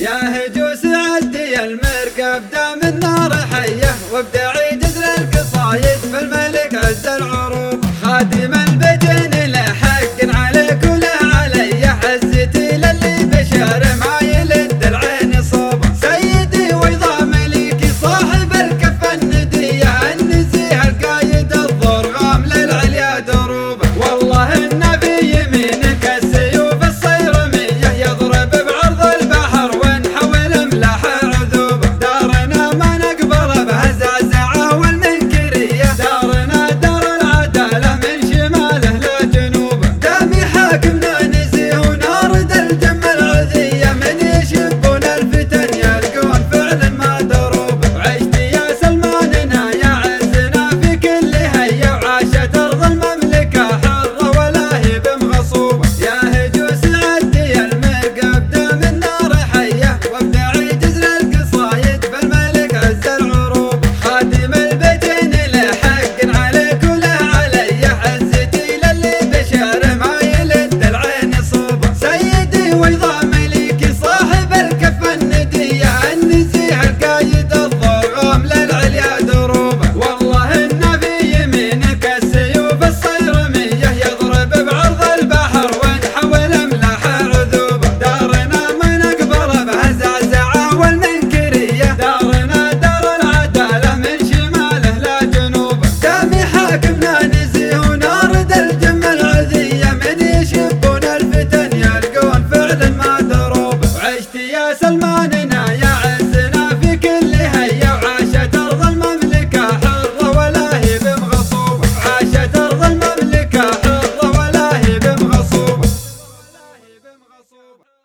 يا هجوس عدي المركب دام النار حيه، وابدعي جزر القصايد فالملك عز العروب. خادم البجن له حق عليك وله علي، حزتي للي بشر مايل الدلعين صوب. سيدي ويضا مليكي صاحب الكفه النديه، النزيه القايد الضرغام للعليا دروب. والله ان في يمينك السيوف الصيرميه، يضرب بعرض البحر ونحول ملاح عذوب. دارنا ما نقبل بها زعزعه والمنكريه، دارنا دار العداله من شماله لجنوب. دامي حاكمنا نزيه ونارد الجم العذيه، من يشبون الفتن يلقون فعل ما دروب. وعشت يا سلماننا يا عزنا في كل هيه، وعاشت ارض المملكه حره ولا هي بمغصوبه. يا هجوس عدي المركب دام النار حيه، وابدعي جزر القصايد فالملك عز العروب. خادم البجن له حق عليك وله علي، حزتي للي بشر مايل الدلعين صوب. سيدي ويضا مليكي صاحب الكفه النديه، النزيه القايد الضرغام للعليا دروب. والله ان في يمينك السيوف الصيرميه، يضرب بعرض البحر ونحول ملاح عذوب. دارنا ما نقبل بها زعزعه والمنكريه، دارنا دار العداله من شماله لجنوب. دامي حاكمنا نزيه ونارد الجم العذيه، من يشبون الفتن يلقون فعل ما دروب. وعشت يا سلماننا يا عزنا في كل هيه، وعاشت ارض المملكه حره ولا هي بمغصوبه. عاشت ارض المملكه حره ولا هي بمغصوبه.